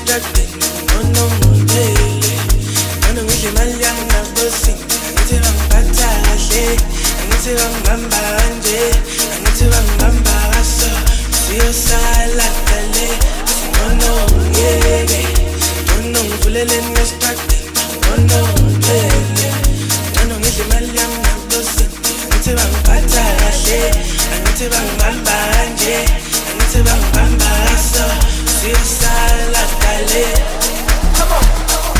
struggling, no ngibele. Ngona ngidle imali yami nabosini, angithi bangiphatha kahle, angithi bangibamba kanje, angithi bangibamba kaso. Siyosala kale, no ngiyeke, no ngivulele struggling, no ngibele. Ngona ngidle imali yami nabosini, angithi bangiphatha kahle, angithi bangibamba kanje, angithi bangibamba kaso. Siyosala kale. Come on.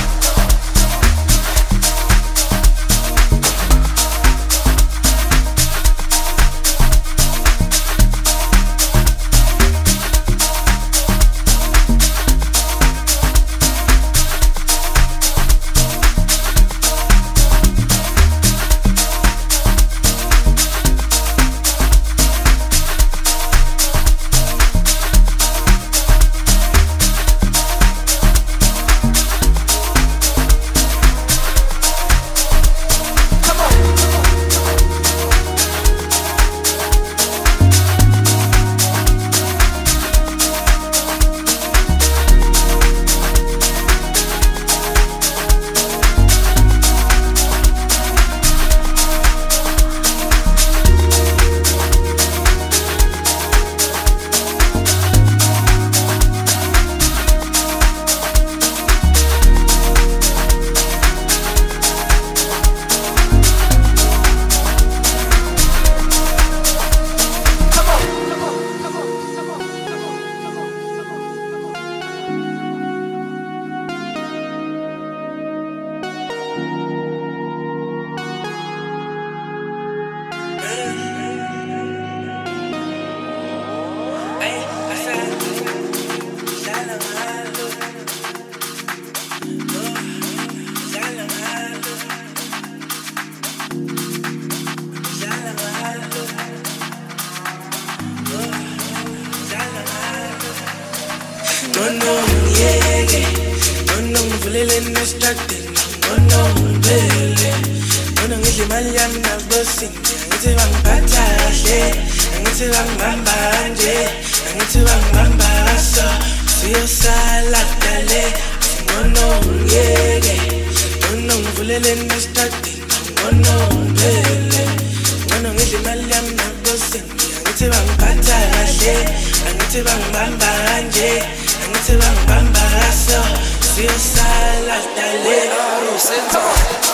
No ngiyeke, no ngivulele struggling, no ngibele. Ngona ngidle imali yami nabosini, angithi bangiphatha kahle, angithi bangibamba kanje, angithi bangibamba kaso. Siyosala kale, no ngiyeke, no ngivulele struggling, no ngibele. Ngona ngidle imali yami nabosini, angithi bangiphatha kahle, angithi bangibamba kanje, angithi bangibamba kaso. Siyosala kale.